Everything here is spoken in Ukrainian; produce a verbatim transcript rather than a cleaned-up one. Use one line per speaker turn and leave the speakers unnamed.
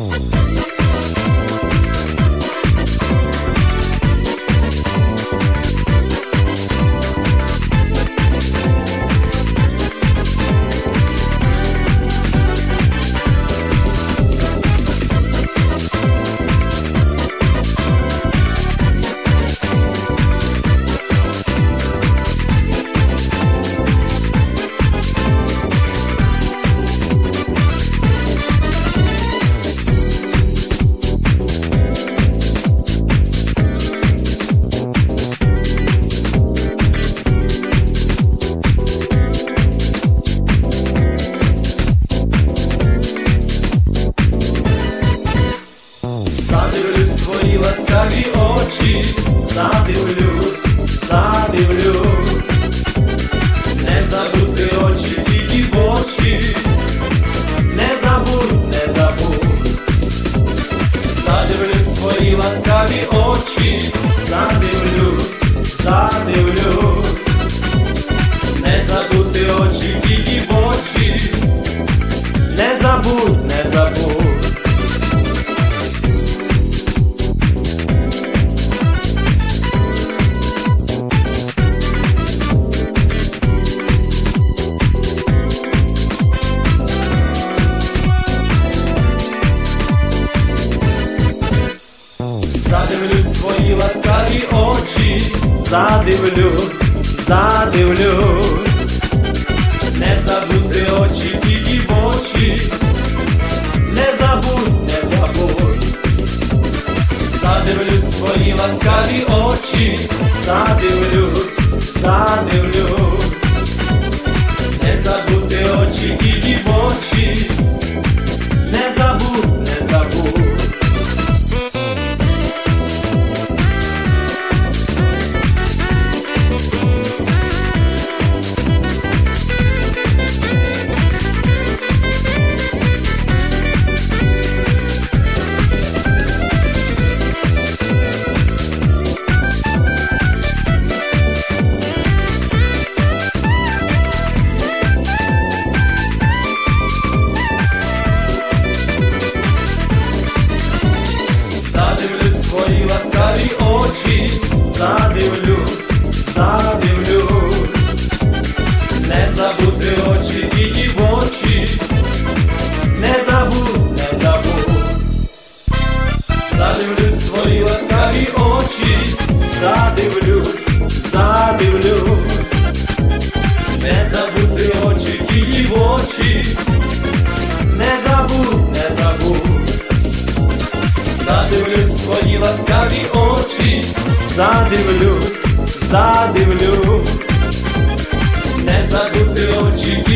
Задивлюсь в твої ласкаві очі, задивлюсь, задивлюсь, не забути очі, тільки в очі, не забудь, не забудь. Задивлюсь в твої ласкаві очі, задивлюсь, задивлюсь, не забути очі, тільки в очі, не забудь, не забудь. Задивлюсь в твої ласкаві очі, задивлюсь, задивлюсь, не забути очі, тільки в очі, не забудь, не забудь. Задивлюсь в твої ласкаві очі, задивлюсь, задивлюсь, не забути очі, тільки в очі, не забудь, не забудь. Задивлюсь в твої ласкаві очі, задивлюсь, задивлюсь, не забути очі, тільки в очі, не забудь, не забудь. Задивлюсь в твої ласкаві очі, задивлюсь, задивлюсь, не забути очі, тільки в очі, не забудь, не забудь. Задивлюсь в твої ласкаві очі, задивлюсь, задивлюсь, не забути очі.